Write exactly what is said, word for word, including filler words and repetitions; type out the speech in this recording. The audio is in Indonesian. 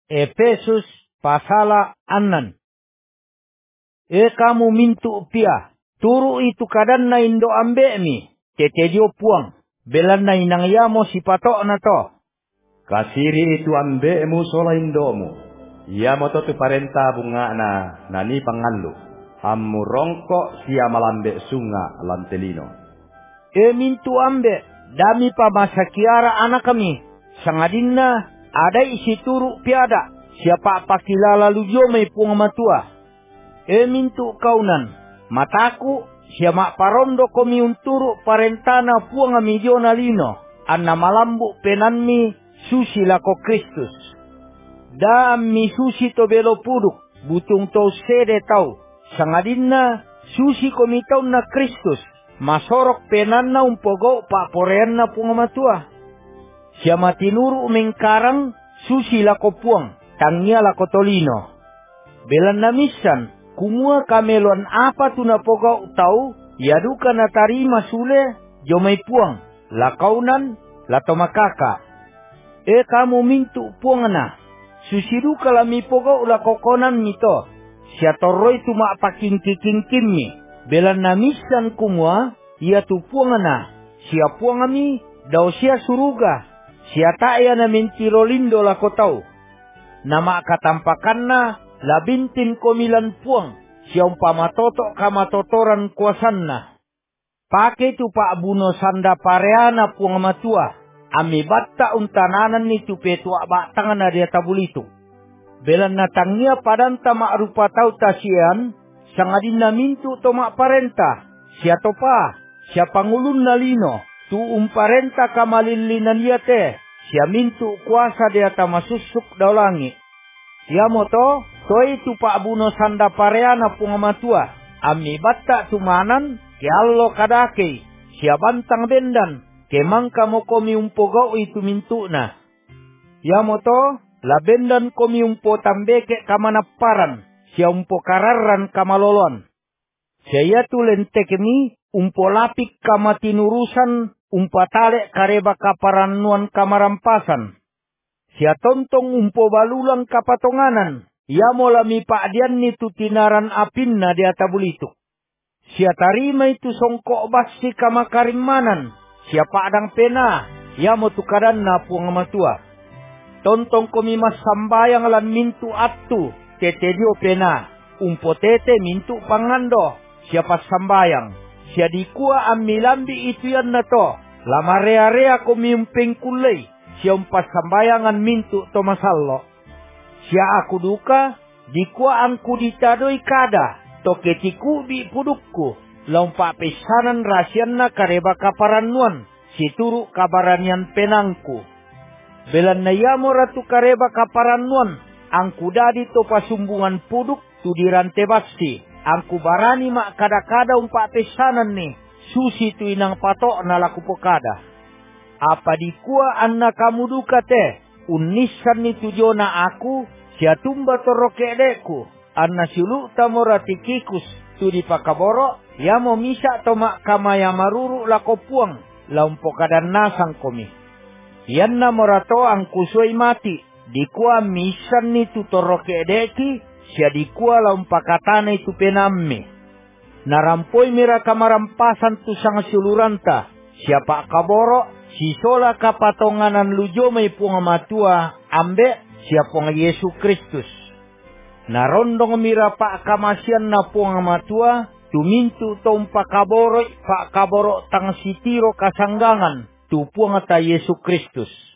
Efesus pasala anan. E kamu mintu pia, turu itu kadan na indo ambe mi, tetedio puang, belan na inang yamo si patok na to. Kasiri itu ambemu sola indomu, yamo to tu parenta bunga na nani pangalu, ammu rongko sia malambe sunga lantelino. E mintu ambe, dami pa masa kiara anak kami, sangadinna ada isi turu piada, siapa pakilala lujo may puang matua. E mintu kaunan, mataku siya parondo komi unturu parentana puang amidiona lino, anna malambu penanmi susi lako Kristus. Da mi susi to belo puduk, butung to sede tau, sangadinna susi komi tau na Kristus, masorok penanna umpogo pa poreanna puang matua. Siya matinuru mengkarang susi lako puang, tangnya lako tolino. Belan namisan, kumua kamelon apa tu na pogau tau, yaduka na tarima sule, jomay puang, lakaunan, latomakaka. E kamu mintu puang na, susiduka lami pogau lakokonan mito, siya toroy tu maapakingkikingkim mi, belan namisan kumua, iya tu puang na, siya puang mi, daw siya suruga, siya taaya na mentirolindo lako tau. Nama katampakan na, labintin komilan puang, siyang pamatoto kamatotoran kuasanna. Pake tu pa abuno sanda pareana puang matua, ami batta untananan ni tu petua batangan na dia tabulitu. Belan natangnya padanta ma'rupa tau tasian, sangadin na mintu to ma'parenta, siya to pa, siya pangulun na lino, tu umparenta kamalilinan niya te, siya mintu kuasa dia tamasusuk daw langit. Siya mo to, toy tu pa abuno sanda pareana punga matua, ami batta tumanan, ke allo kadake, siya bantang bendan, ke mangka mo komi umpogaw itu mintu na. Siya mo to, labendan komi umpo tambeke kamanaparan, siya umpo kararan kamalolon. Siya tu lentek mi, umpo lapik kamatinurusan, umpatale kareba kaparanuan kamarampasan. Siya tontong umpo balulang kapatonganan, ia molami paadian ni tutinaran apin na di atabulitu. Siya tarima itu songkok basi kamakarimanan, siya paadang pena, ia mo tukadan na puang matua. Tontong komi mas sambayang lan mintu atu, tete dio pena, umpo tete mintu pangando, siya pas sambayang. Siya dikua amilambi itu yan na to, lamarea-rea komi umpeng kulay, siya umpas sambayangan mintu to masallo. Siya aku duka, dikua angku ditadoy kada, to ketiku di pudukku, lompa pesanan rasian na kareba kaparanuan, situru kabaranian penangku. Belan na yamo ratu kareba kaparanuan, angku dadi to pasumbungan puduk, tu dirante basti, angku barani mak kada-kada umpa pesanan ni, susi tu inang patok na laku pokada. Apa dikua anna kamu duka te, unisan ni tujona aku, siya tumba torokedeku, anna silu tamoratikikus, tu di pakaboro, ya mo misa tomak kamaya maruru lako puang, laumpo kadan nasang komi. Yan na morato ang kusoy mati, dikua misan ni tu torokedeki, siya dikua laumpakatana itu penammi. Narampoy mira kamarampasan tu sang suluranta, siya pa kaboro, si sola kapatonganan lujo may punga matua, ambe siya punga Yesu Kristus. Narondong mira pa kamasian na punga matua, tumintu tong pakaboro, pakaboro tang sitiro kasanggangan, tu punga ta Yesu Kristus.